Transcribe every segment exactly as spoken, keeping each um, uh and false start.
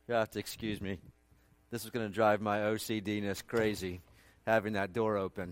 You have to excuse me. This is going to drive my O C D-ness crazy, having that door open.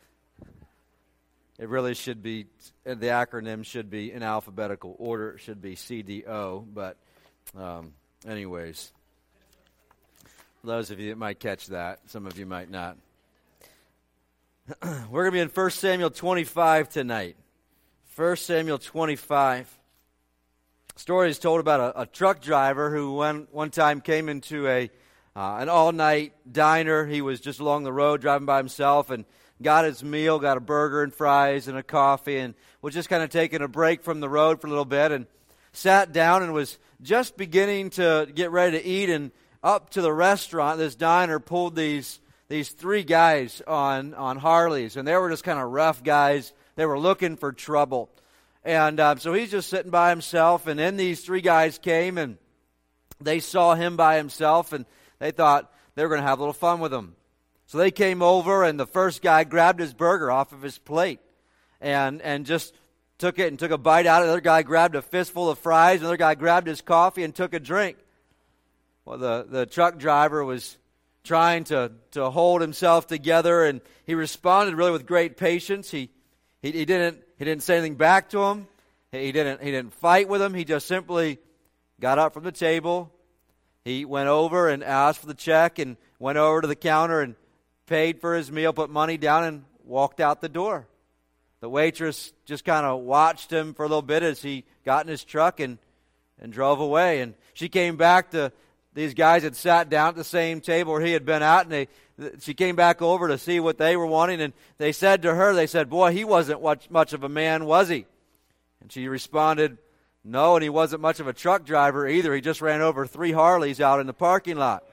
It really should be, the acronym should be in alphabetical order. It should be C D O, but um, anyways, for those of you that might catch that, some of you might not. We're going to be in First Samuel twenty-five tonight. First Samuel twenty-five. Story is told about a, a truck driver who one, one time came into a uh, an all-night diner. He was just along the road driving by himself and got his meal, got a burger and fries and a coffee, and was just kind of taking a break from the road for a little bit and sat down and was just beginning to get ready to eat. And up to the restaurant, this diner pulled these these three guys on, on Harleys, and they were just kind of rough guys. They were looking for trouble. And uh, so he's just sitting by himself, and then these three guys came, and they saw him by himself, and they thought they were going to have a little fun with him. So they came over, and the first guy grabbed his burger off of his plate and and just took it and took a bite out of it. The other guy grabbed a fistful of fries. Another guy grabbed his coffee and took a drink. Well, the, the truck driver was trying to, to hold himself together, and he responded really with great patience. He he, he didn't he didn't say anything back to him. He didn't he didn't fight with him. He just simply got up from the table. He went over and asked for the check and went over to the counter and paid for his meal, put money down, and walked out the door. The waitress just kind of watched him for a little bit as he got in his truck and, and drove away. And she came back to, these guys had sat down at the same table where he had been at, and they, she came back over to see what they were wanting, and they said to her, they said, "Boy, he wasn't much, much of a man, was he?" And she responded, "No, and he wasn't much of a truck driver either. He just ran over three Harleys out in the parking lot."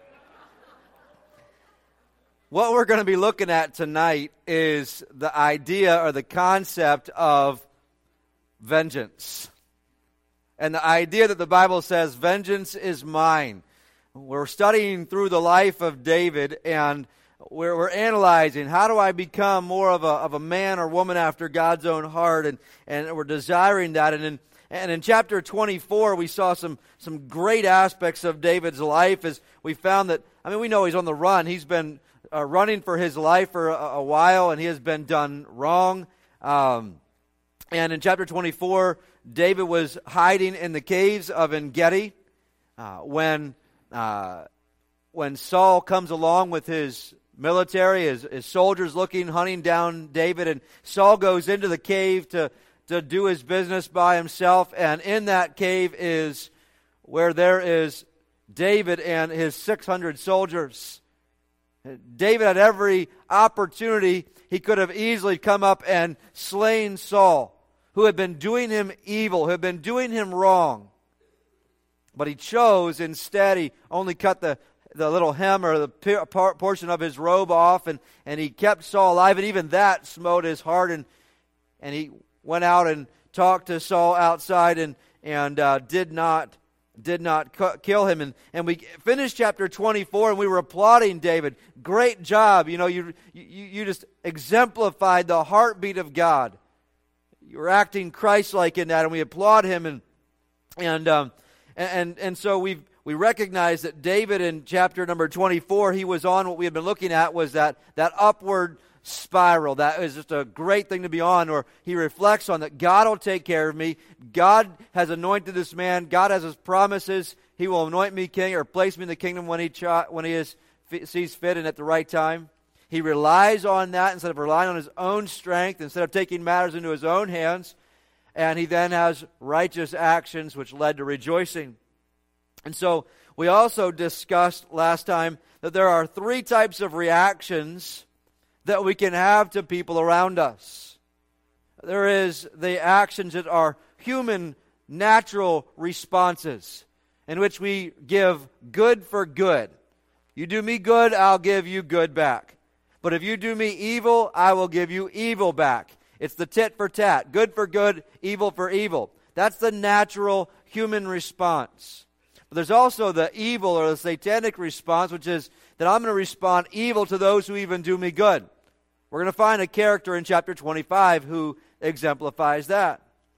What we're going to be looking at tonight is the idea or the concept of vengeance. And the idea that the Bible says, vengeance is mine. We're studying through the life of David, and we're, we're analyzing, how do I become more of a, of a man or woman after God's own heart? And, and we're desiring that. And in, and in chapter twenty-four, we saw some, some great aspects of David's life as we found that, I mean, we know he's on the run. He's been Uh, running for his life for a, a while, and he has been done wrong. Um, and in chapter twenty-four, David was hiding in the caves of En-Gedi uh, when uh, when Saul comes along with his military, his, his soldiers looking, hunting down David, and Saul goes into the cave to, to do his business by himself, and in that cave is where there is David and his six hundred soldiers. David had every opportunity. He could have easily come up and slain Saul, who had been doing him evil, who had been doing him wrong. But he chose instead, he only cut the, the little hem or the portion of his robe off, and, and he kept Saul alive, and even that smote his heart, and, and he went out and talked to Saul outside and, and uh, did not did not cu- kill him. And, and we finished chapter twenty-four, and we were applauding David. Great job. You know, you, you, you just exemplified the heartbeat of God. You were acting Christ-like in that, and we applaud him. And and um, and, and so we we recognize that David in chapter number twenty-four, he was on what we had been looking at was that, that upward spiral. That is just a great thing to be on, or he reflects on that God will take care of me. God has anointed this man. God has his promises. He will anoint me king or place me in the kingdom when he ch- when he is, f- sees fit and at the right time. He relies on that instead of relying on his own strength, instead of taking matters into his own hands. And he then has righteous actions which led to rejoicing. And so we also discussed last time that there are three types of reactions that we can have to people around us. There is the actions that are human, natural responses in which we give good for good. You do me good, I'll give you good back. But if you do me evil, I will give you evil back. It's the tit for tat, good for good, evil for evil. That's the natural human response. But there's also the evil or the satanic response, which is that I'm going to respond evil to those who even do me good. We're going to find a character in chapter twenty-five who exemplifies that.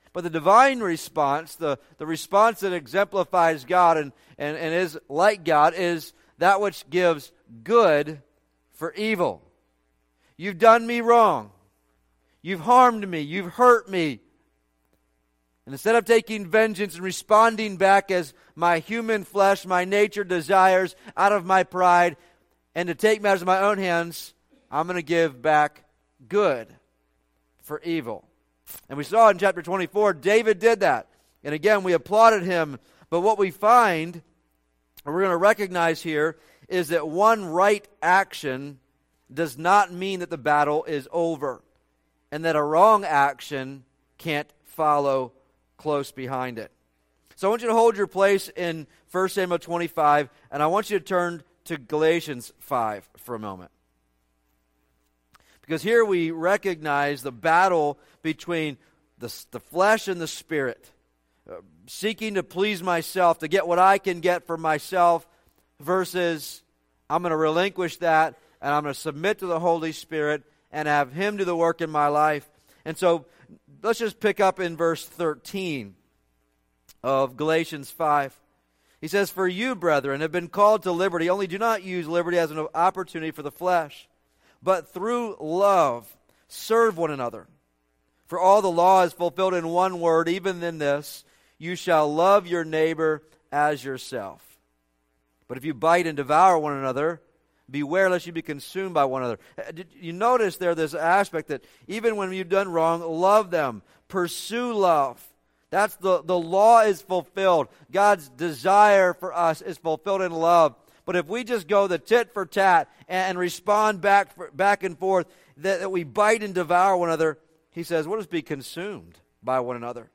But the divine response, the, the response that exemplifies God and, and, and is like God, is that which gives good for evil. You've done me wrong. You've harmed me. You've hurt me. And instead of taking vengeance and responding back as my human flesh, my nature desires out of my pride, and to take matters in my own hands, I'm going to give back good for evil. And we saw in chapter twenty-four, David did that. And again, we applauded him. But what we find, and we're going to recognize here, is that one right action does not mean that the battle is over, and that a wrong action can't follow close behind it. So I want you to hold your place in First Samuel twenty-five, and I want you to turn to Galatians five for a moment. Because here we recognize the battle between the, the flesh and the spirit, uh, seeking to please myself, to get what I can get for myself, versus I'm going to relinquish that, and I'm going to submit to the Holy Spirit and have Him do the work in my life. And so let's just pick up in verse thirteen of Galatians five. He says, "For you, brethren, have been called to liberty, only do not use liberty as an opportunity for the flesh, but through love serve one another. For all the law is fulfilled in one word, even in this, you shall love your neighbor as yourself. But if you bite and devour one another, beware lest you be consumed by one another." Did you notice there this aspect that even when you've done wrong, love them. Pursue love. That's the, the law is fulfilled. God's desire for us is fulfilled in love. But if we just go the tit for tat and, and respond back for, back and forth, that, that we bite and devour one another, he says, we'll just be consumed by one another.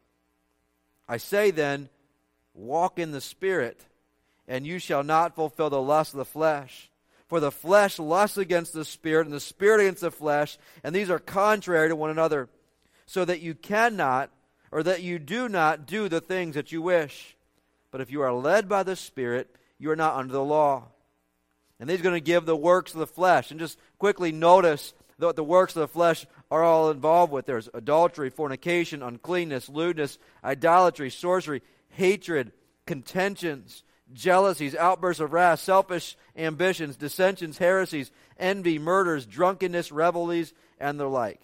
"I say then, walk in the Spirit, and you shall not fulfill the lust of the flesh. For the flesh lusts against the Spirit, and the Spirit against the flesh, and these are contrary to one another, so that you cannot, or that you do not do the things that you wish. But if you are led by the Spirit, you are not under the law." And he's going to give the works of the flesh. And just quickly notice what the works of the flesh are all involved with. There's adultery, fornication, uncleanness, lewdness, idolatry, sorcery, hatred, contentions, jealousies, outbursts of wrath, selfish ambitions, dissensions, heresies, envy, murders, drunkenness, revelries, and the like.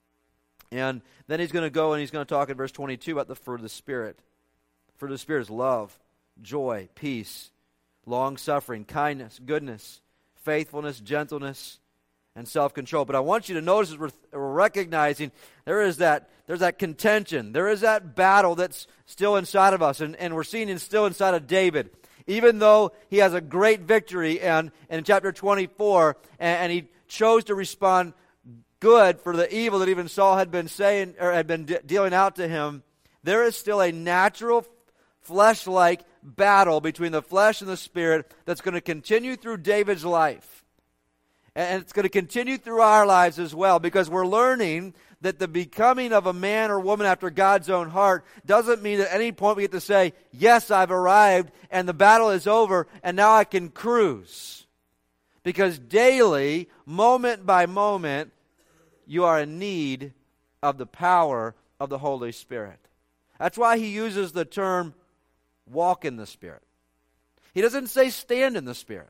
And then he's going to go and he's going to talk in verse twenty-two about the fruit of the Spirit. Fruit of the Spirit is love, joy, peace, long-suffering, kindness, goodness, faithfulness, gentleness, and self-control. But I want you to notice as we're, we're recognizing there is that there's that contention. There is that battle that's still inside of us. And, and we're seeing it still inside of David. Even though he has a great victory and, and in chapter twenty-four, and, and he chose to respond good for the evil that even Saul had been saying or had been de- dealing out to him, there is still a natural flesh-like battle between the flesh and the spirit that's going to continue through David's life. And it's going to continue through our lives as well, because we're learning that the becoming of a man or woman after God's own heart doesn't mean at any point we get to say, yes, I've arrived and the battle is over and now I can cruise. Because daily, moment by moment, you are in need of the power of the Holy Spirit. That's why he uses the term walk in the Spirit. He doesn't say stand in the Spirit.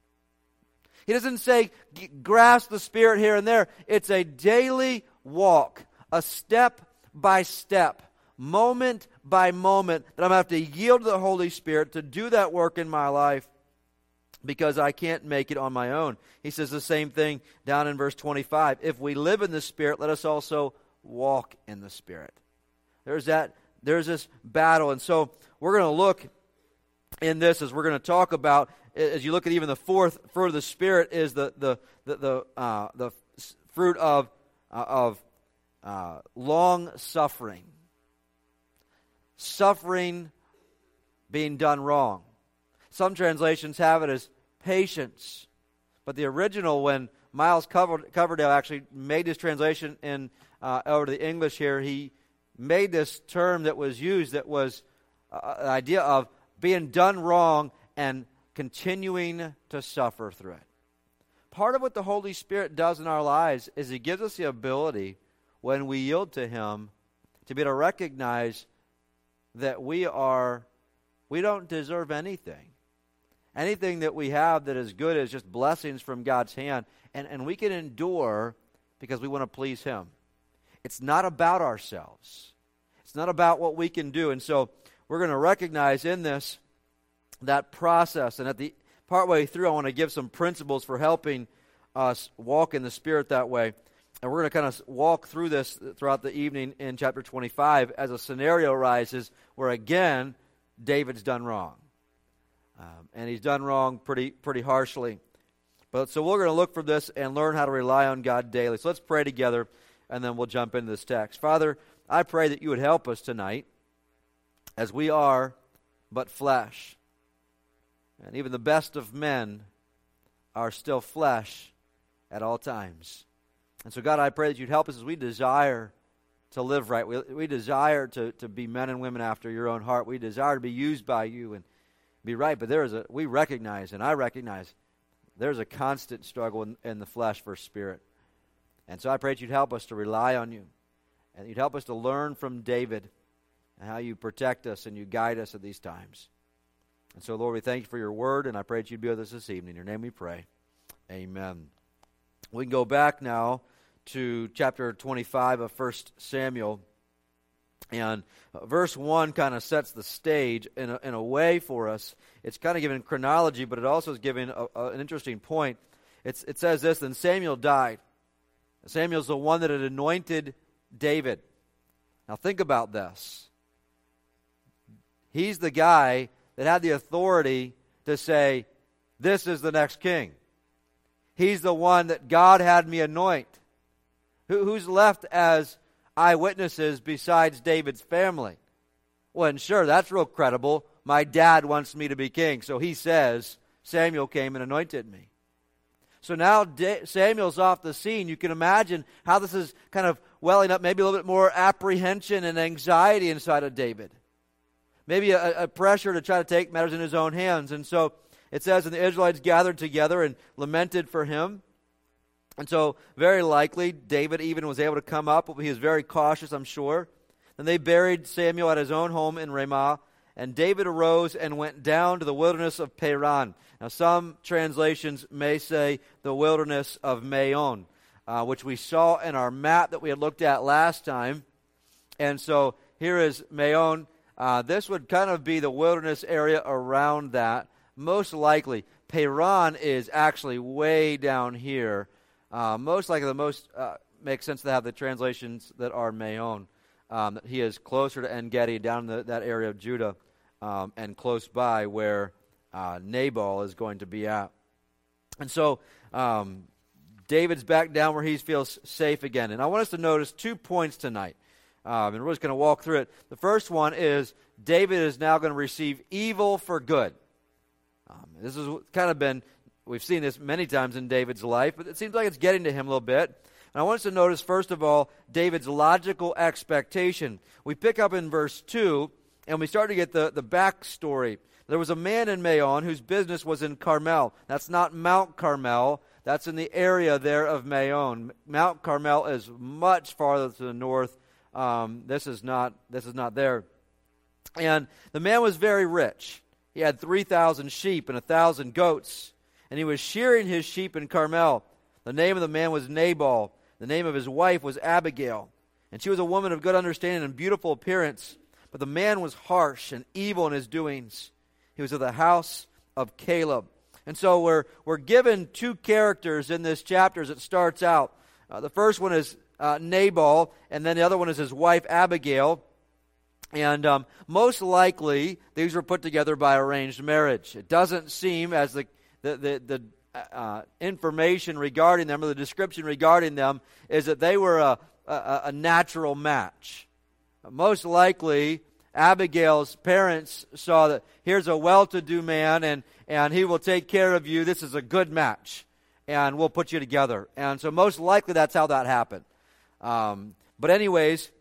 He doesn't say grasp the Spirit here and there. It's a daily walk, a step by step, moment by moment, that I'm going to have to yield to the Holy Spirit to do that work in my life, because I can't make it on my own. He says the same thing down in verse twenty-five. If we live in the Spirit, let us also walk in the Spirit. There's that. There's this battle. And so we're going to look in this as we're going to talk about, as you look at even the fourth fruit of the Spirit, is the the the the, uh, the fruit of uh, of uh, long suffering, suffering being done wrong. Some translations have it as patience, but the original, when Miles Cover, Coverdale actually made this translation in uh, over to the English here, he made this term that was used that was uh, the idea of being done wrong and continuing to suffer through it. Part of what the Holy Spirit does in our lives is He gives us the ability, when we yield to Him, to be able to recognize that we are, we don't deserve anything. Anything that we have that is good is just blessings from God's hand, and, and we can endure because we want to please Him. It's not about ourselves. It's not about what we can do. And so we're going to recognize in this that process. And at the partway through, I want to give some principles for helping us walk in the Spirit that way. And we're going to kind of walk through this throughout the evening in chapter twenty-five as a scenario arises where, again, David's done wrong. Um, and he's done wrong pretty pretty harshly. But so we're going to look for this and learn how to rely on God daily. So let's pray together, and then we'll jump into this text. Father, I pray that you would help us tonight, as we are but flesh. And even the best of men are still flesh at all times. And so, God, I pray that you'd help us as we desire to live right. We, we desire to, to be men and women after your own heart. We desire to be used by you and be right. But there is a, we recognize, and I recognize, there's a constant struggle in, in the flesh for spirit. And so I pray that you'd help us to rely on you. And you'd help us to learn from David and how you protect us and you guide us at these times. And so, Lord, we thank you for your word, and I pray that you'd be with us this evening. In your name we pray. Amen. We can go back now to chapter twenty-five of First Samuel. And uh, verse one kind of sets the stage in a, in a way for us. It's kind of given chronology, but it also is giving a, a, an interesting point. It's, it says this, then Samuel died. Samuel's the one that had anointed David. Now think about this. He's the guy that had the authority to say, this is the next king. He's the one that God had me anoint. Who, who's left as eyewitnesses besides David's family? Well, and sure, that's real credible. My dad wants me to be king. So he says, Samuel came and anointed me. So now Da- Samuel's off the scene. You can imagine how this is kind of welling up, maybe a little bit more apprehension and anxiety inside of David. Maybe a, a pressure to try to take matters in his own hands. And so it says, and the Israelites gathered together and lamented for him. And so very likely David even was able to come up. He was very cautious, I'm sure. Then they buried Samuel at his own home in Ramah. And David arose and went down to the wilderness of Paran. Now some translations may say the wilderness of Maon, uh, which we saw in our map that we had looked at last time. And so here is Maon. Uh, this would kind of be the wilderness area around that. Most likely, Paran is actually way down here. Uh, most likely, the most uh, makes sense to have the translations that are Maon. Um, that he is closer to En-Gedi, down in the, that area of Judah, um, and close by where uh, Nabal is going to be at. And so um, David's back down where he feels safe again. And I want us to notice two points tonight. Um, and we're just going to walk through it. The first one is David is now going to receive evil for good. Um, this has kind of been, we've seen this many times in David's life, but it seems like it's getting to him a little bit. And I want us to notice, first of all, David's logical expectation. We pick up in verse two, and we start to get the, the backstory. There was a man in Maon whose business was in Carmel. That's not Mount Carmel. That's in the area there of Maon. Mount Carmel is much farther to the north. Um, this is not this is not there. And the man was very rich. He had three thousand sheep and a thousand goats, and he was shearing his sheep in Carmel. The name of the man was Nabal. The name of his wife was Abigail, and she was a woman of good understanding and beautiful appearance. But the man was harsh and evil in his doings. He was of the house of Caleb. And so we're we're given two characters in this chapter as it starts out. Uh, the first one is Uh, Nabal, and then the other one is his wife Abigail. And um, most likely, these were put together by arranged marriage. It doesn't seem, as the the the, the uh, information regarding them, or the description regarding them, is that they were a, a, a natural match. Most likely, Abigail's parents saw that here's a well-to-do man, and, and he will take care of you. This is a good match, and we'll put you together. And so most likely that's how that happened. Um, but anyways,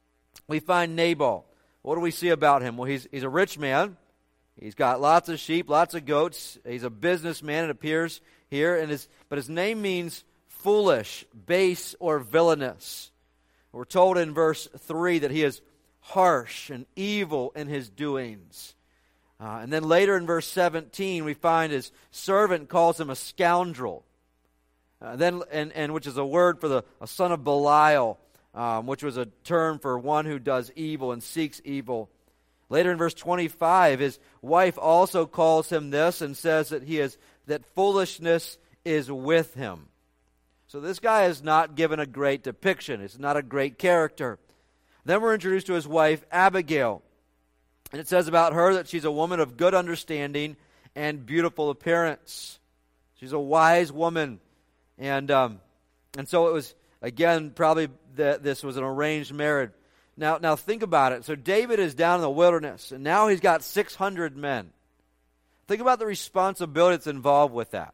we find Nabal. What do we see about him? Well, he's he's a rich man. He's got lots of sheep, lots of goats. He's a businessman, it appears here. And his, but his name means foolish, base, or villainous. We're told in verse three that he is harsh and evil in his doings. Uh, and then later in verse seventeen, we find his servant calls him a scoundrel. Uh, then, and, and which is a word for the a son of Belial, um, which was a term for one who does evil and seeks evil. Later in verse twenty-five, his wife also calls him this and says that he is that foolishness is with him. So this guy is not given a great depiction. It's not a great character. Then we're introduced to his wife, Abigail. And it says about her that she's a woman of good understanding and beautiful appearance. She's a wise woman. And um, and so it was, again, probably that this was an arranged marriage. Now, now think about it. So David is down in the wilderness, and now he's got six hundred men. Think about the responsibility that's involved with that.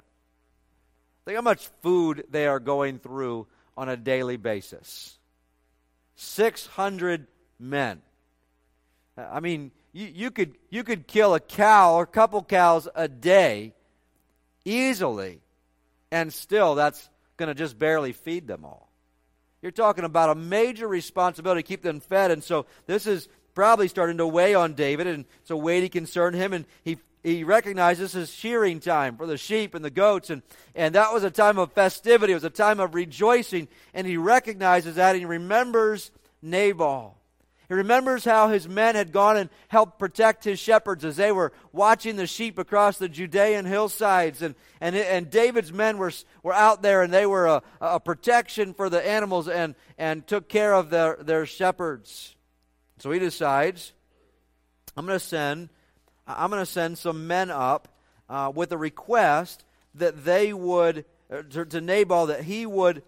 Think how much food they are going through on a daily basis. six hundred men. I mean, you, you could you could kill a cow or a couple cows a day easily, and still that's going to just barely feed them all. You're talking about a major responsibility to keep them fed, and so this is probably starting to weigh on David, and it's a weighty concern him, and he he recognizes this is shearing time for the sheep and the goats, and, and that was a time of festivity, it was a time of rejoicing, and he recognizes that, and he remembers Nabal. He remembers how his men had gone and helped protect his shepherds as they were watching the sheep across the Judean hillsides. And and, and David's men were were out there, and they were a, a protection for the animals and, and took care of their, their shepherds. So he decides, I'm going to send I'm going to send some men up uh, with a request that they would, uh, to, to Nabal, that he would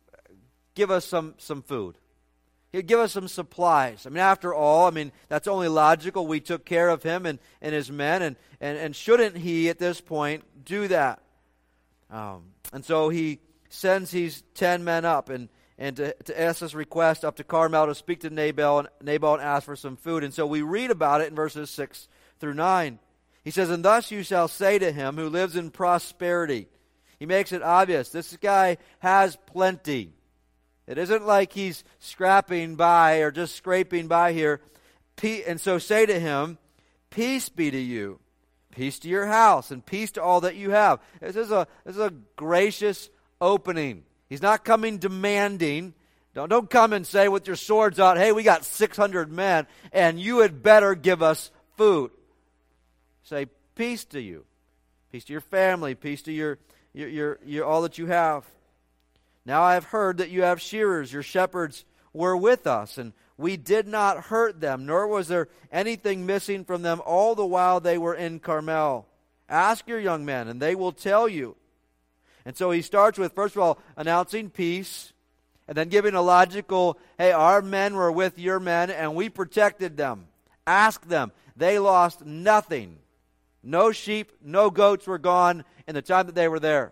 give us some, some food. He'd give us some supplies. I mean, after all, I mean, that's only logical. We took care of him and, and his men, and, and, and shouldn't he, at this point, do that? Um, and so he sends these ten men up and, and to, to ask this request up to Carmel to speak to Nabal and, Nabal and ask for some food. And so we read about it in verses six through nine. He says, "And thus you shall say to him who lives in prosperity." He makes it obvious. This guy has plenty. It isn't like he's scrapping by or just scraping by here. And so say to him, "Peace be to you, peace to your house, and peace to all that you have." This is a, this is a gracious opening. He's not coming demanding. Don't, don't come and say with your swords out, "Hey, we got six hundred men, and you had better give us food." Say, "Peace to you, peace to your family, peace to your, your, your, your all that you have. Now I have heard that you have shearers. Your shepherds were with us, and we did not hurt them, nor was there anything missing from them all the while they were in Carmel. Ask your young men, and they will tell you." And so he starts with, first of all, announcing peace, and then giving a logical, hey, our men were with your men, and we protected them. Ask them. They lost nothing. No sheep, no goats were gone in the time that they were there.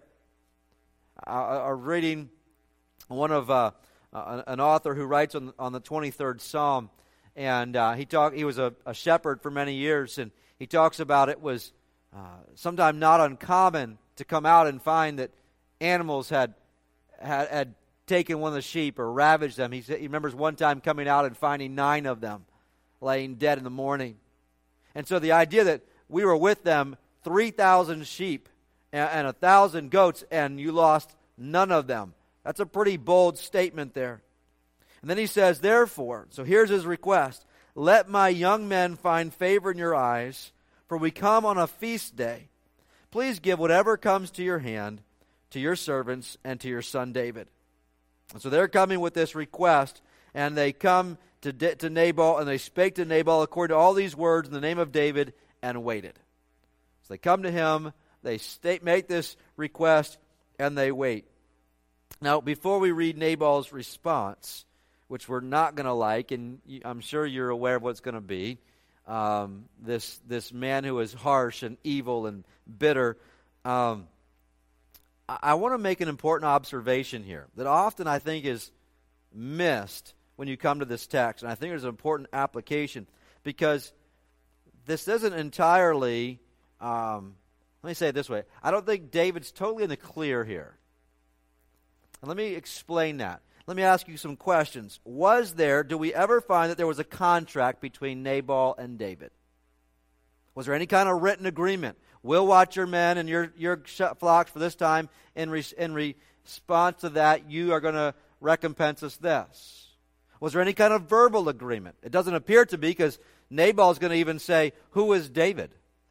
I was reading one of uh, uh, an author who writes on, on the twenty-third Psalm, and uh, he talk, he was a, a shepherd for many years, and he talks about it was uh, sometimes not uncommon to come out and find that animals had, had had taken one of the sheep or ravaged them. He, he remembers one time coming out and finding nine of them laying dead in the morning. And so the idea that we were with them, three thousand sheep and, and one thousand goats, and you lost none of them. That's a pretty bold statement there. And then he says, "Therefore," so here's his request, "let my young men find favor in your eyes, for we come on a feast day. Please give whatever comes to your hand to your servants and to your son David." And so they're coming with this request, and they come to, to Nabal, and they spake to Nabal according to all these words in the name of David, and waited. So they come to him, they state, make this request, and they wait. Now, before we read Nabal's response, which we're not going to like, and I'm sure you're aware of what it's going to be, um, this this man who is harsh and evil and bitter, um, I, I want to make an important observation here that often I think is missed when you come to this text, and I think there's an important application, because this isn't entirely, um, let me say it this way, I don't think David's totally in the clear here. And let me explain that. let me ask you some questions. Was there, do we ever find that there was a contract between Nabal and David? Was there any kind of written agreement? We'll watch your men and your, your flocks for this time. In, re, in response to that, you are going to recompense us this. Was there any kind of verbal agreement? It doesn't appear to be, because Nabal is going to even say, who is David?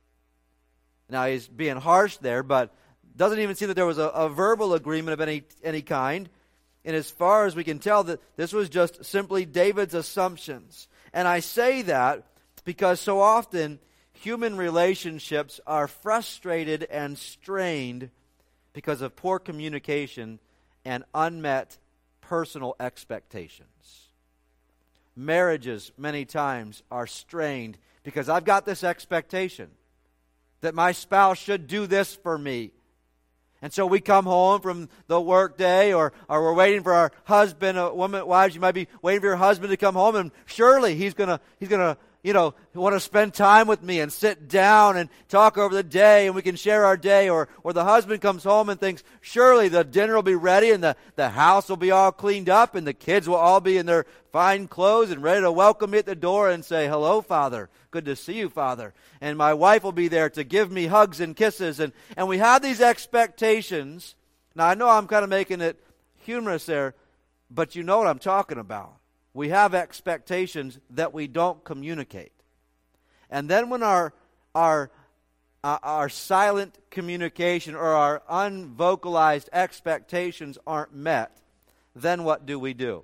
Now, he's being harsh there, but doesn't even seem that there was a, a verbal agreement of any, any kind. And as far as we can tell, that this was just simply David's assumptions. And I say that because so often human relationships are frustrated and strained because of poor communication and unmet personal expectations. Marriages, many times, are strained because I've got this expectation that my spouse should do this for me. And so we come home from the work day, or, or we're waiting for our husband, a woman, wives, you might be waiting for your husband to come home, and surely he's going to, he's going to, you know, want to spend time with me and sit down and talk over the day, and we can share our day. Or, or the husband comes home and thinks, surely the dinner will be ready, and the, the house will be all cleaned up, and the kids will all be in their fine clothes and ready to welcome me at the door and say, hello, Father. Good to see you, Father. And my wife will be there to give me hugs and kisses. And, and we have these expectations. Now, I know I'm kind of making it humorous there, but you know what I'm talking about. We have expectations that we don't communicate. And then when our, our, uh, our silent communication or our unvocalized expectations aren't met, then what do we do?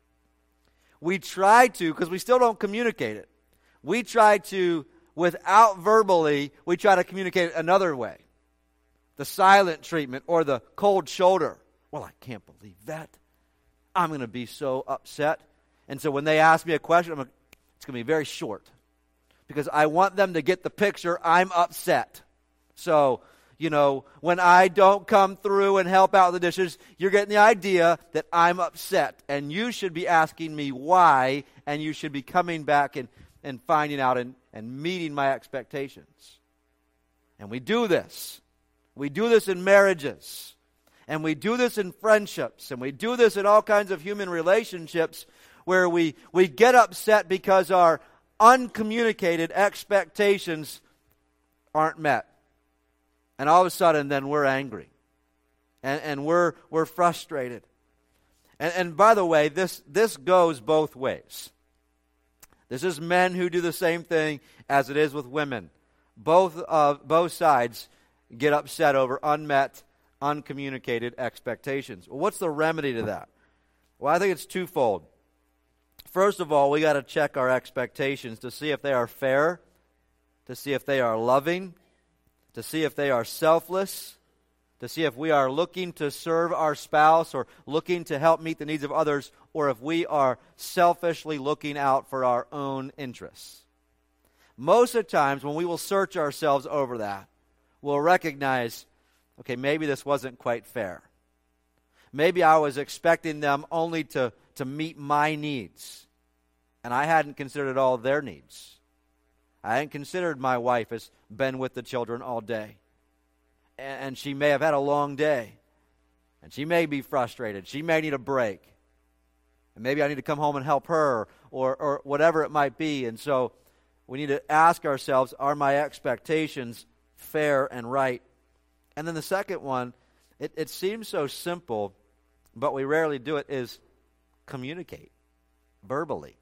We try to, because we still don't communicate it, we try to, without verbally, we try to communicate it another way. The silent treatment or the cold shoulder. Well, I can't believe that. I'm going to be so upset. And so when they ask me a question, I'm gonna, it's going to be very short. Because I want them to get the picture, I'm upset. So, you know, when I don't come through and help out with the dishes, you're getting the idea that I'm upset. And you should be asking me why, and you should be coming back and, and finding out and, and meeting my expectations. And we do this. We do this in marriages. And we do this in friendships. And we do this in all kinds of human relationships where we, we get upset because our uncommunicated expectations aren't met. And all of a sudden, then we're angry. And, and we're, we're frustrated. And, and by the way, this, this goes both ways. This is men who do the same thing as it is with women. Both, uh, both sides get upset over unmet, uncommunicated expectations. Well, what's the remedy to that? Well, I think it's twofold. First of all, we got to check our expectations to see if they are fair, to see if they are loving, to see if they are selfless, to see if we are looking to serve our spouse or looking to help meet the needs of others, or if we are selfishly looking out for our own interests. Most of the times when we will search ourselves over that, we'll recognize, okay, maybe this wasn't quite fair. Maybe I was expecting them only to, to meet my needs, and I hadn't considered all their needs. I hadn't considered my wife has been with the children all day. And, and she may have had a long day. And she may be frustrated. She may need a break. And maybe I need to come home and help her, or, or whatever it might be. And so we need to ask ourselves, are my expectations fair and right? And then the second one, it, it seems so simple, but we rarely do it, is communicate verbally.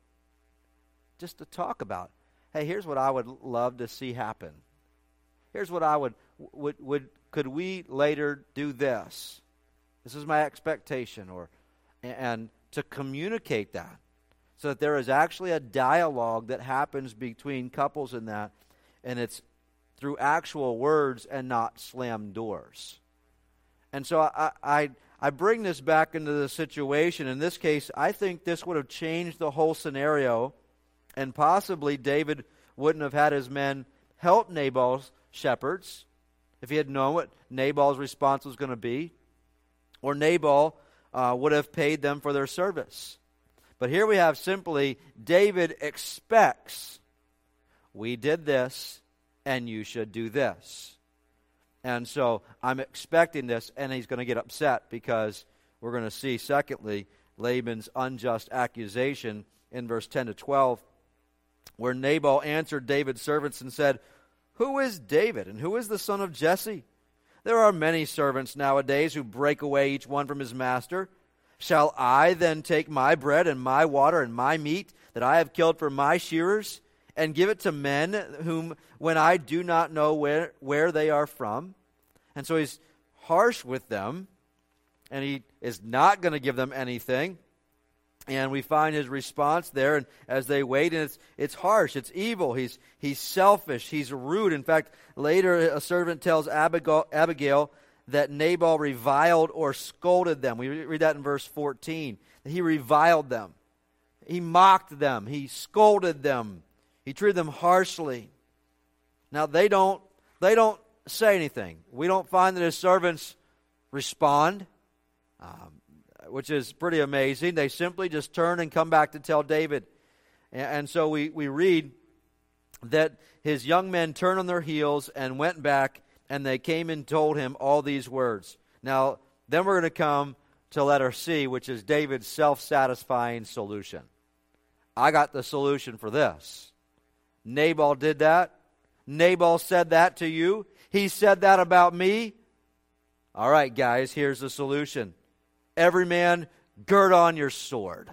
Just to talk about, hey, here's what I would love to see happen. Here's what I would, would, would could we later do this? This is my expectation. Or, and to communicate that so that there is actually a dialogue that happens between couples in that, and it's through actual words and not slammed doors. And so I, I, I bring this back into the situation. In this case, I think this would have changed the whole scenario, and possibly David wouldn't have had his men help Nabal's shepherds if he had known what Nabal's response was going to be, or Nabal uh, would have paid them for their service. But here we have simply, David expects, we did this, and you should do this. And so I'm expecting this, and he's going to get upset because we're going to see, secondly, Laban's unjust accusation in verse ten to twelve, where Nabal answered David's servants and said, "Who is David, and who is the son of Jesse? There are many servants nowadays who break away each one from his master. Shall I then take my bread and my water and my meat that I have killed for my shearers and give it to men whom, when I do not know where, where they are from?" And so he's harsh with them, and he is not going to give them anything. And we find his response there, and as they wait, and it's it's harsh, it's evil. He's he's selfish, he's rude. In fact, later a servant tells Abigail, Abigail that Nabal reviled or scolded them. We read that in verse fourteen. He reviled them. He mocked them. He scolded them. He treated them harshly. Now they don't they don't say anything. We don't find that his servants respond. Um, which is pretty amazing. They simply just turn and come back to tell David. And, and so we, we read that his young men turned on their heels and went back, and they came and told him all these words. Now, then we're going to come to letter C, which is David's self-satisfying solution. I got the solution for this. Nabal did that. Nabal said that to you. He said that about me. All right, guys, here's the solution. Every man, gird on your sword.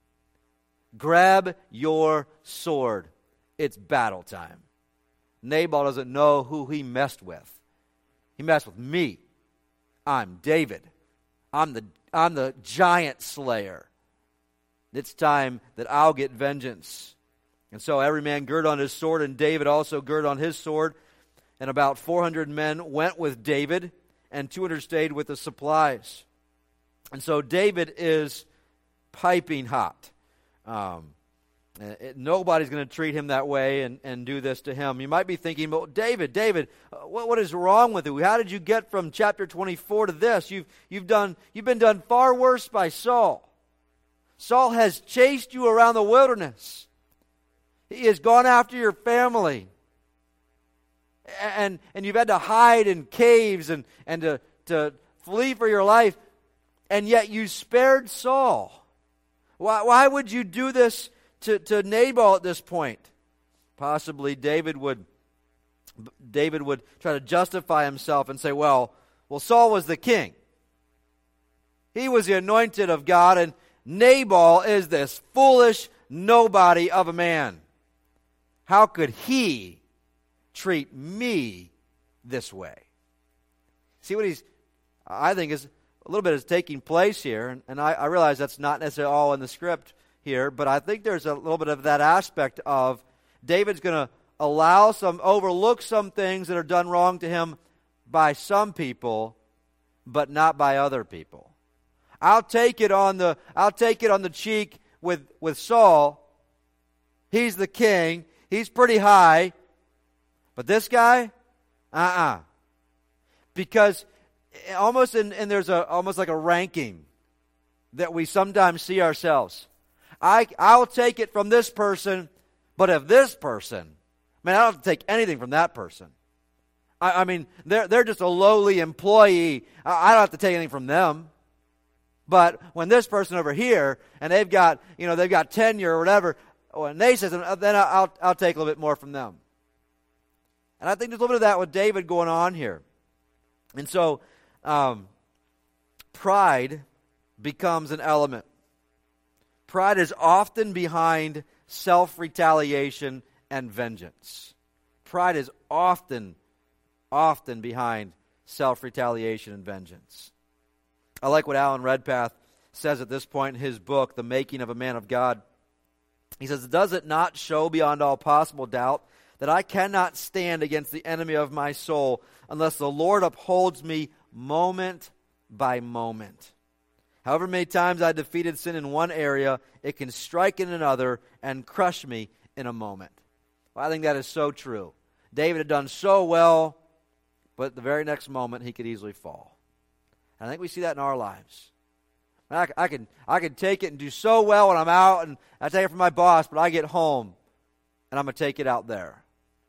Grab your sword. It's battle time. Nabal doesn't know who he messed with. He messed with me. I'm David. I'm the, I'm the giant slayer. It's time that I'll get vengeance. And so every man gird on his sword, and David also girded on his sword. And about four hundred men went with David, and two hundred stayed with the supplies. And so David is piping hot. Um, it, nobody's going to treat him that way and, and do this to him. You might be thinking, well, David, David, uh, what, what is wrong with you? How did you get from chapter twenty-four to this? You've, you've, done, you've been done far worse by Saul. Saul has chased you around the wilderness. He has gone after your family. And, and you've had to hide in caves and, and to, to flee for your life. And yet you spared Saul. Why, why would you do this to, to Nabal at this point? Possibly David would David would try to justify himself and say, well, well, Saul was the king. He was the anointed of God, and Nabal is this foolish nobody of a man. How could he treat me this way? See what he's, I think, is a little bit is taking place here, and, and I, I realize that's not necessarily all in the script here, but I think there's a little bit of that aspect of David's going to allow some, overlook some things that are done wrong to him by some people, but not by other people. I'll take it on the, I'll take it on the cheek with, with Saul. He's the king. He's pretty high. But this guy, uh-uh. Because almost in, and there's a almost like a ranking that we sometimes see ourselves. I I'll take it from this person, but if this person, man, I don't have to take anything from that person. I, I mean, they're they're just a lowly employee. I, I don't have to take anything from them. But when this person over here, and they've got, you know, they've got tenure or whatever, when they say something, then I'll I'll take a little bit more from them. And I think there's a little bit of that with David going on here. And so, um, pride becomes an element. Pride is often behind self-retaliation and vengeance. Pride is often, often behind self-retaliation and vengeance. I like what Alan Redpath says at this point in his book, The Making of a Man of God. He says, "Does it not show beyond all possible doubt that I cannot stand against the enemy of my soul unless the Lord upholds me moment by moment? However many times I defeated sin in one area, it can strike in another and crush me in a moment." Well, I think that is so true. David had done so well, but the very next moment he could easily fall. And I think we see that in our lives. I, I can I can take it and do so well when I'm out, and I take it from my boss, but I get home, and I'm going to take it out there.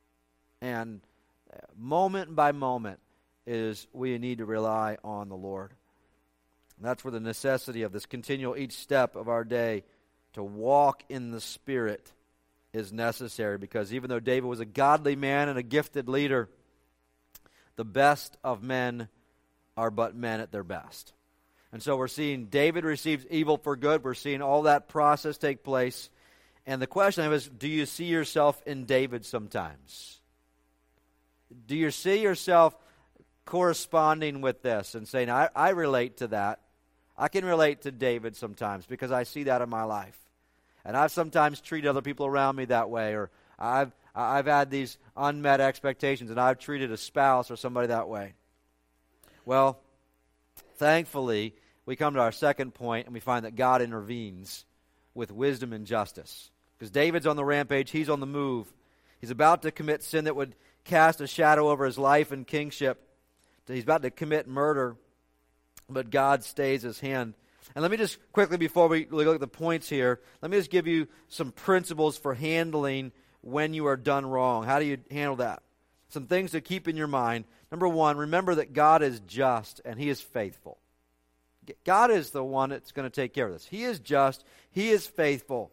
And moment by moment is we need to rely on the Lord. And that's where the necessity of this continual each step of our day to walk in the Spirit is necessary, because even though David was a godly man and a gifted leader, the best of men are but men at their best. And so we're seeing David receives evil for good. We're seeing all that process take place. And the question is, do you see yourself in David sometimes? Do you see yourself corresponding with this and saying, I, I relate to that. I can relate to David sometimes because I see that in my life. And I've sometimes treated other people around me that way, or I've I've had these unmet expectations and I've treated a spouse or somebody that way. Well, thankfully, we come to our second point and we find that God intervenes with wisdom and justice. Because David's on the rampage, he's on the move. He's about to commit sin that would cast a shadow over his life and kingship. He's about to commit murder, but God stays his hand. And let me just quickly, before we look at the points here, let me just give you some principles for handling when you are done wrong. How do you handle that? Some things to keep in your mind. Number one, remember that God is just and he is faithful. God is the one that's going to take care of this. He is just. He is faithful.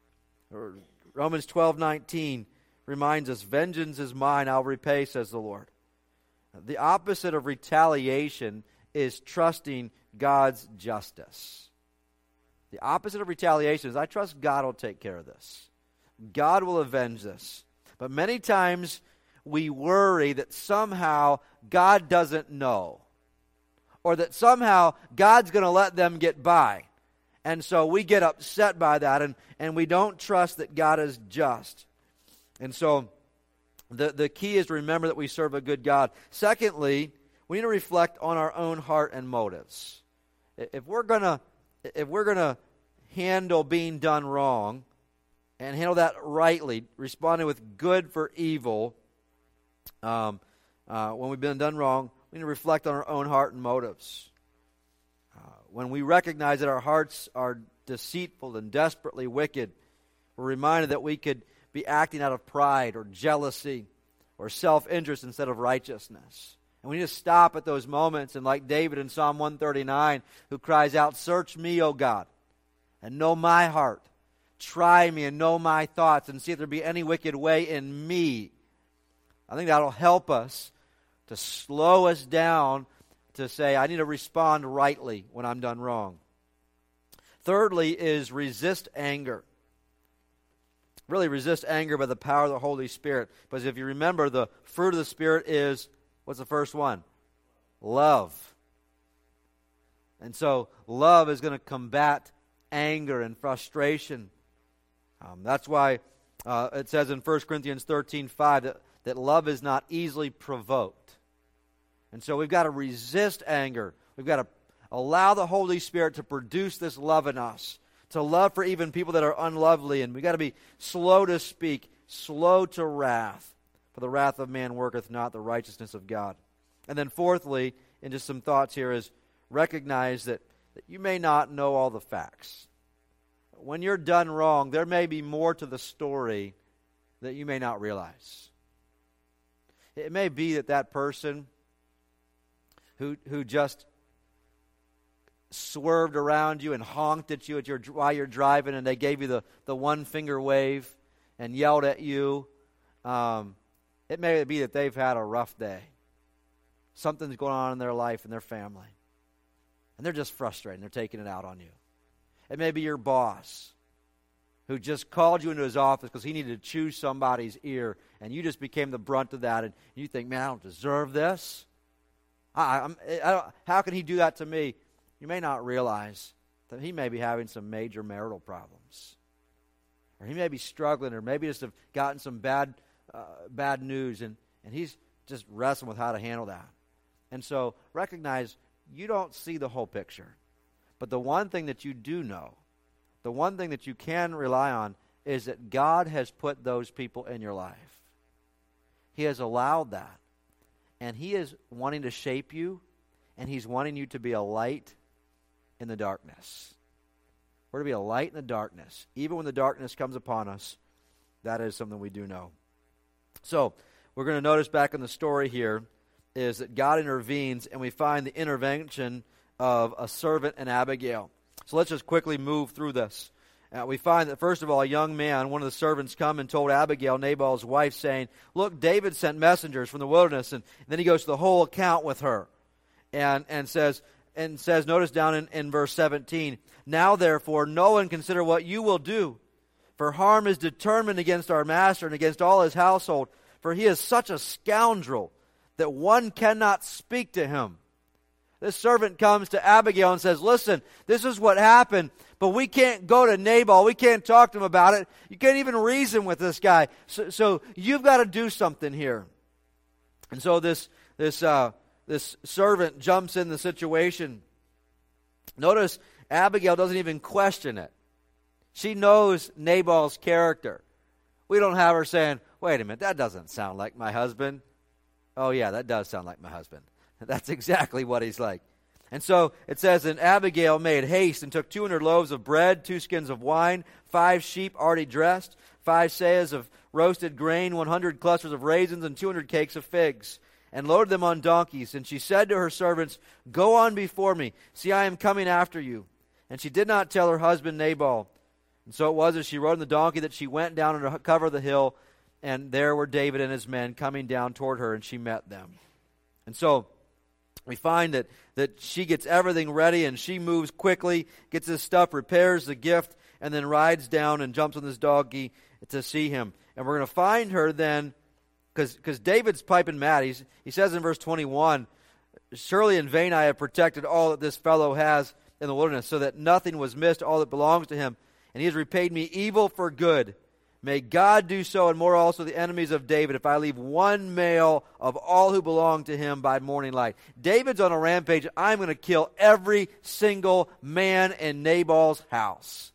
Romans twelve nineteen reminds us, vengeance is mine, I'll repay, says the Lord. The opposite of retaliation is trusting God's justice. The opposite of retaliation is I trust God will take care of this. God will avenge this. But many times we worry that somehow God doesn't know, or that somehow God's going to let them get by. And so we get upset by that, and, and we don't trust that God is just. And so the, the key is to remember that we serve a good God. Secondly, we need to reflect on our own heart and motives. If we're gonna, if we're gonna handle being done wrong and handle that rightly, responding with good for evil, um, uh, when we've been done wrong, we need to reflect on our own heart and motives. Uh, when we recognize that our hearts are deceitful and desperately wicked, we're reminded that we could be acting out of pride or jealousy or self-interest instead of righteousness. And we need to stop at those moments, and like David in Psalm one thirty-nine, who cries out, "Search me, O God, and know my heart. Try me and know my thoughts, and see if there be any wicked way in me." I think that'll help us to slow us down to say, I need to respond rightly when I'm done wrong. Thirdly is resist anger. Really resist anger by the power of the Holy Spirit. Because if you remember, the fruit of the Spirit is, what's the first one? Love. And so love is going to combat anger and frustration. Um, that's why uh, it says in First Corinthians thirteen five that, that love is not easily provoked. And so we've got to resist anger. We've got to allow the Holy Spirit to produce this love in us, to love for even people that are unlovely. And we've got to be slow to speak, slow to wrath. For the wrath of man worketh not the righteousness of God. And then fourthly, and just some thoughts here, is recognize that, that you may not know all the facts. When you're done wrong, there may be more to the story that you may not realize. It may be that that person who who just swerved around you and honked at you at your, while you're driving, and they gave you the, the one finger wave and yelled at you, um, it may be that they've had a rough day. Something's going on in their life and their family, and they're just frustrated. They're taking it out on you. It may be your boss who just called you into his office because he needed to chew somebody's ear, and you just became the brunt of that, and you think, man, I don't deserve this. I, I'm, I don't, how can he do that to me? You may not realize that he may be having some major marital problems, or he may be struggling, or maybe just have gotten some bad uh, bad news, and, and he's just wrestling with how to handle that. And so recognize you don't see the whole picture. But the one thing that you do know, the one thing that you can rely on, is that God has put those people in your life. He has allowed that. And He is wanting to shape you, and He's wanting you to be a light in the darkness. We're to be a light in the darkness. Even when the darkness comes upon us, that is something we do know. So, we're going to notice back in the story here is that God intervenes, and we find the intervention of a servant and Abigail. So let's just quickly move through this. Uh, we find that, first of all, a young man, one of the servants, come and told Abigail, Nabal's wife, saying, look, David sent messengers from the wilderness. And, and then he goes to the whole account with her and, and says, and says, notice down in, in verse seventeen, now therefore know and consider what you will do. For harm is determined against our master and against all his household. For he is such a scoundrel that one cannot speak to him. This servant comes to Abigail and says, listen, this is what happened, but we can't go to Nabal. We can't talk to him about it. You can't even reason with this guy. So, so you've got to do something here. And so this, this, uh, this servant jumps in the situation. Notice Abigail doesn't even question it. She knows Nabal's character. We don't have her saying, wait a minute, that doesn't sound like my husband. Oh yeah, that does sound like my husband. That's exactly what he's like. And so it says, and Abigail made haste and took two hundred loaves of bread, two skins of wine, five sheep already dressed, five seahs of roasted grain, one hundred clusters of raisins, and two hundred cakes of figs, and loaded them on donkeys. And she said to her servants, go on before me. See, I am coming after you. And she did not tell her husband Nabal. And so it was as she rode on the donkey that she went down under cover of the hill, and there were David and his men coming down toward her, and she met them. And so we find that, that she gets everything ready, and she moves quickly, gets this stuff, repairs the gift, and then rides down and jumps on this donkey to see him. And we're going to find her then, because David's piping mad. He's, he says in verse twenty-one, surely in vain I have protected all that this fellow has in the wilderness, so that nothing was missed, all that belongs to him. And he has repaid me evil for good. May God do so, and more also the enemies of David, if I leave one male of all who belong to him by morning light. David's on a rampage. I'm going to kill every single man in Nabal's house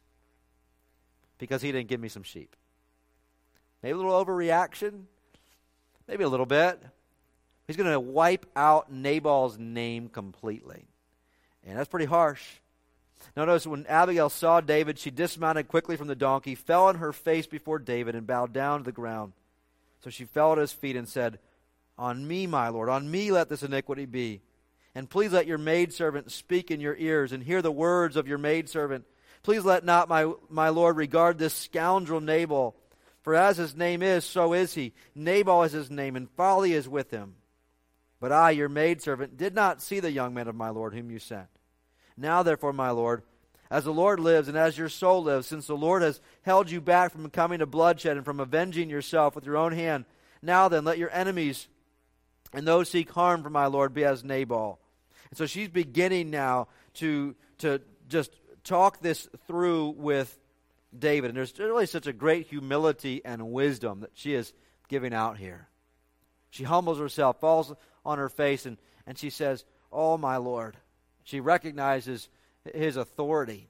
because he didn't give me some sheep. Maybe a little overreaction. Maybe a little bit. He's going to wipe out Nabal's name completely. And that's pretty harsh. Notice when Abigail saw David, she dismounted quickly from the donkey, fell on her face before David, and bowed down to the ground. So she fell at his feet and said, on me, my Lord, on me let this iniquity be. And please let your maidservant speak in your ears, and hear the words of your maidservant. Please let not my, my Lord regard this scoundrel Nabal. For as his name is, so is he. Nabal is his name, and folly is with him. But I, your maidservant, did not see the young man of my Lord whom you sent. Now, therefore, my Lord, as the Lord lives and as your soul lives, since the Lord has held you back from coming to bloodshed and from avenging yourself with your own hand, now then, let your enemies and those seek harm for my Lord be as Nabal. And so she's beginning now to, to just talk this through with David. And there's really such a great humility and wisdom that she is giving out here. She humbles herself, falls on her face, and, and she says, oh, my Lord. She recognizes his authority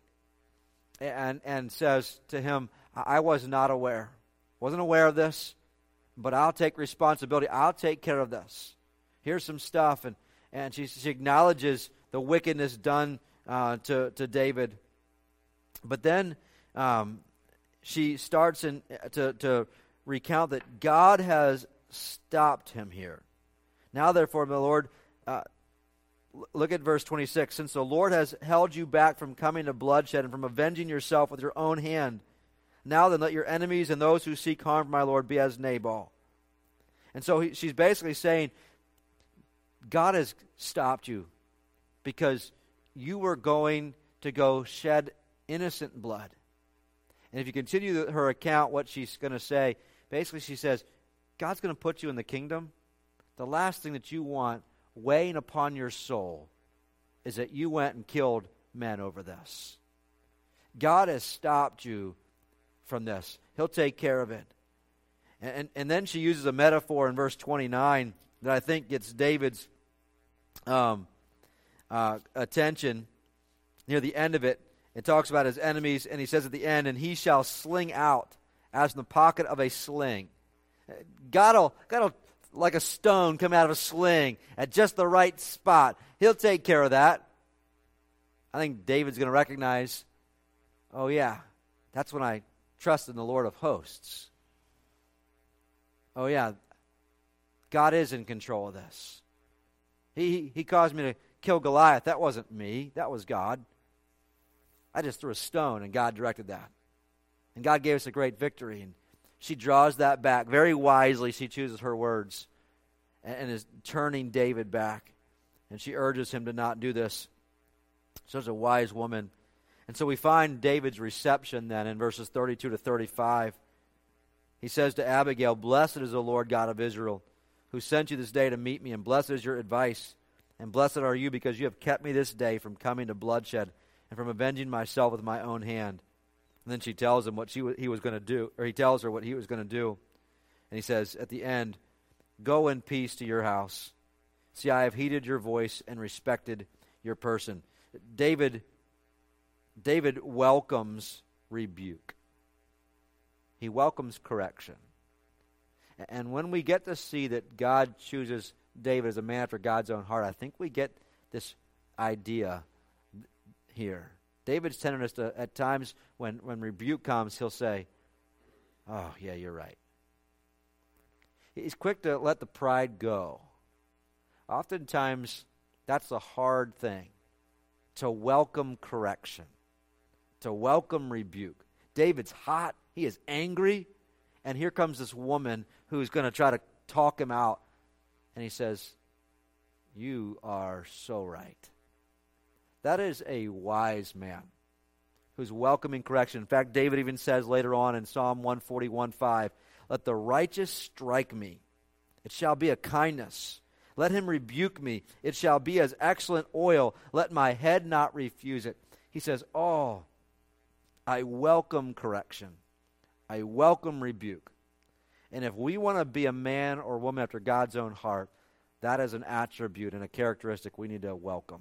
and, and says to him, I was not aware. Wasn't aware of this, but I'll take responsibility. I'll take care of this. Here's some stuff. And, and she, she acknowledges the wickedness done uh, to, to David. But then um, she starts in, to, to recount that God has stopped him here. Now, therefore, my Lord, uh, look at verse twenty-six. Since the Lord has held you back from coming to bloodshed and from avenging yourself with your own hand, now then let your enemies and those who seek harm for my Lord be as Nabal. And so he, she's basically saying, God has stopped you because you were going to go shed innocent blood. And if you continue her account, what she's going to say, basically she says, God's going to put you in the kingdom. The last thing that you want weighing upon your soul is that you went and killed men over this. God has stopped you from this. He'll take care of it. And, and, and then she uses a metaphor in verse twenty-nine that I think gets David's um, uh, attention. Near the end of it, it talks about his enemies, and he says at the end, and he shall sling out as in the pocket of a sling. God will, God will, like a stone, come out of a sling at just the right spot. He'll take care of that. I think David's going to recognize, oh yeah, that's when I trust in the Lord of hosts. Oh yeah, God is in control of this. He, he caused me to kill Goliath, that wasn't me. That was God. I just threw a stone, and God directed that. And God gave us a great victory. And she draws that back. Very wisely, she chooses her words and, and is turning David back. And she urges him to not do this. Such a wise woman. And so we find David's reception then in verses thirty-two to thirty-five. He says to Abigail, "Blessed is the Lord God of Israel, who sent you this day to meet me, and blessed is your advice. And blessed are you, because you have kept me this day from coming to bloodshed and from avenging myself with my own hand." And then she tells him what she he was going to do, or he tells her what he was going to do. And he says at the end, "Go in peace to your house. See, I have heeded your voice and respected your person." David, David welcomes rebuke. He welcomes correction. And when we get to see that God chooses David as a man after God's own heart, I think we get this idea here. David's tenderness to, at times when, when rebuke comes, he'll say, "Oh, yeah, you're right." He's quick to let the pride go. Oftentimes, that's a hard thing, to welcome correction, to welcome rebuke. David's hot. He is angry. And here comes this woman who's going to try to talk him out. And he says, "You are so right." That is a wise man who's welcoming correction. In fact, David even says later on in Psalm one forty-one five, "Let the righteous strike me. It shall be a kindness. Let him rebuke me. It shall be as excellent oil. Let my head not refuse it." He says, "Oh, I welcome correction. I welcome rebuke." And if we want to be a man or woman after God's own heart, that is an attribute and a characteristic we need to welcome.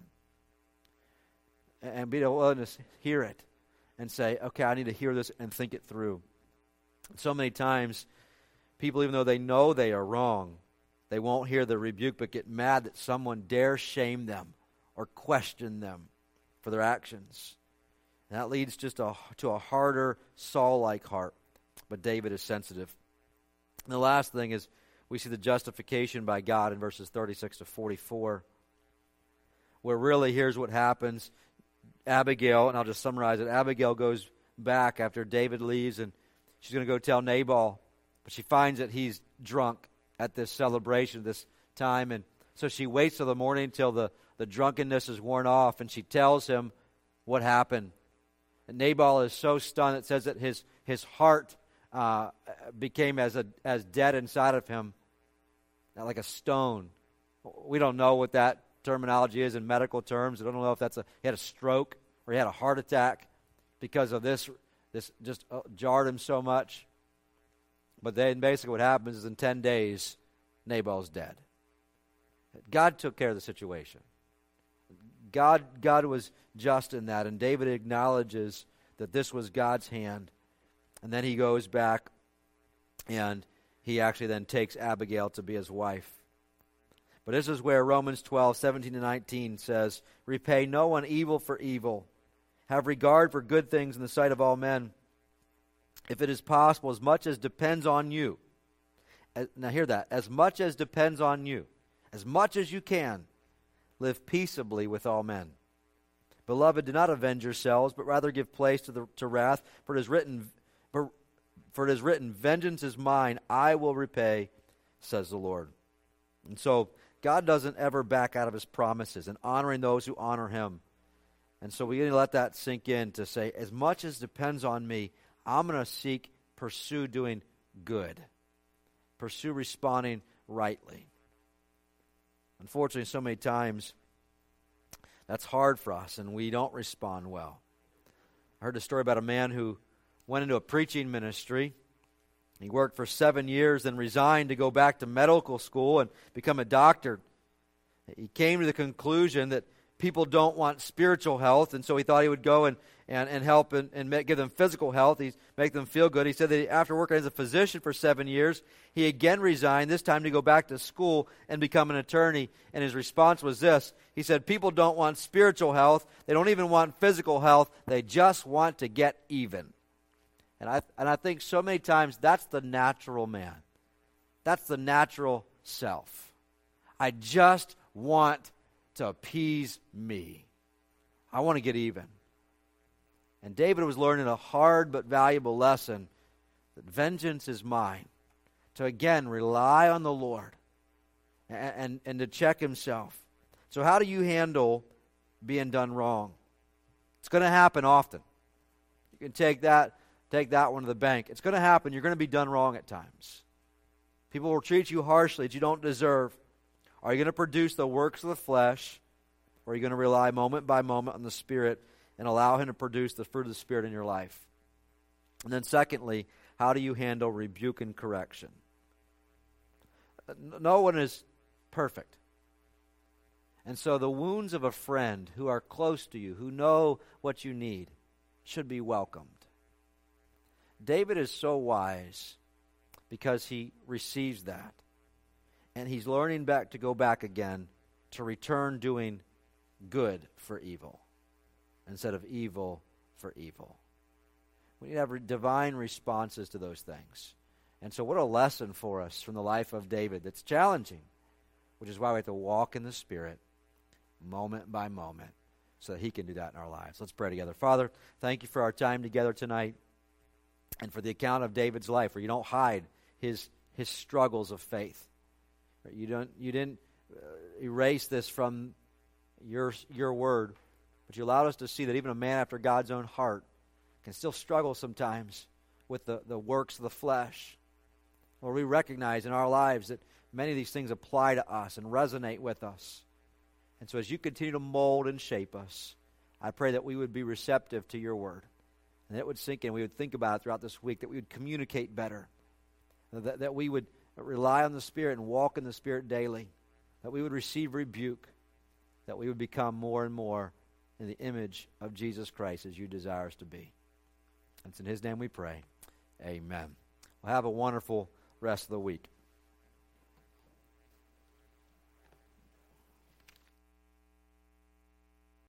And be willing to hear it and say, okay, I need to hear this and think it through. So many times, people, even though they know they are wrong, they won't hear the rebuke, but get mad that someone dare shame them or question them for their actions. And that leads just a, to a harder Saul-like heart. But David is sensitive. And the last thing is we see the justification by God in verses thirty-six to forty-four, where really here's what happens. Abigail, and I'll just summarize it, Abigail goes back after David leaves, and she's going to go tell Nabal, but she finds that he's drunk at this celebration, this time, and so she waits till the morning till the, the drunkenness is worn off, and she tells him what happened. And Nabal is so stunned, it says that his, his heart uh, became as, a, as dead inside of him, like a stone. We don't know what that terminology is in medical terms. I don't know if that's a he had a stroke or he had a heart attack because of this. This just uh, jarred him so much. But then basically what happens is in ten days, Nabal's dead. God took care of the situation. God, God was just in that, and David acknowledges that this was God's hand. And then he goes back, and he actually then takes Abigail to be his wife. But this is where Romans twelve, seventeen to nineteen says, "Repay no one evil for evil. Have regard for good things in the sight of all men. If it is possible, as much as depends on you." As, now hear that. As much as depends on you. As much as you can. Live peaceably with all men. Beloved, do not avenge yourselves, but rather give place to, the, to wrath. For it is written, for, for it is written, "Vengeance is mine, I will repay, says the Lord." And so God doesn't ever back out of his promises and honoring those who honor him. And so we need to let that sink in to say, as much as depends on me, I'm going to seek, pursue doing good. Pursue responding rightly. Unfortunately, so many times, that's hard for us, and we don't respond well. I heard a story about a man who went into a preaching ministry. He worked for seven years, then resigned to go back to medical school and become a doctor. He came to the conclusion that people don't want spiritual health, and so he thought he would go and, and, and help and, and make, give them physical health, He'd make them feel good. He said that he, after working as a physician for seven years, he again resigned, this time to go back to school and become an attorney. And his response was this. He said, people don't want spiritual health. They don't even want physical health. They just want to get even. And I and I think so many times that's the natural man. That's the natural self. I just want to appease me. I want to get even. And David was learning a hard but valuable lesson that vengeance is mine. To again rely on the Lord and, and, and to check himself. So how do you handle being done wrong? It's going to happen often. You can take that, take that one to the bank. It's going to happen. You're going to be done wrong at times. People will treat you harshly that you don't deserve. Are you going to produce the works of the flesh, or are you going to rely moment by moment on the Spirit and allow him to produce the fruit of the Spirit in your life? And then secondly, how do you handle rebuke and correction? No one is perfect. And so the wounds of a friend who are close to you, who know what you need, should be welcomed. David is so wise because he receives that. And he's learning back to go back again to return doing good for evil instead of evil for evil. We need to have divine responses to those things. And so what a lesson for us from the life of David that's challenging, which is why we have to walk in the Spirit moment by moment so that he can do that in our lives. Let's pray together. Father, thank you for our time together tonight and for the account of David's life where you don't hide his his struggles of faith. You don't you didn't uh, erase this from your your word, but you allowed us to see that even a man after God's own heart can still struggle sometimes with the, the works of the flesh. Lord, we recognize in our lives that many of these things apply to us and resonate with us. And so as you continue to mold and shape us, I pray that we would be receptive to your word. And that it would sink in. We would think about it throughout this week, that we would communicate better. That, that we would rely on the Spirit and walk in the Spirit daily. That we would receive rebuke. That we would become more and more in the image of Jesus Christ as you desire us to be. It's in his name we pray. Amen. Well, have a wonderful rest of the week.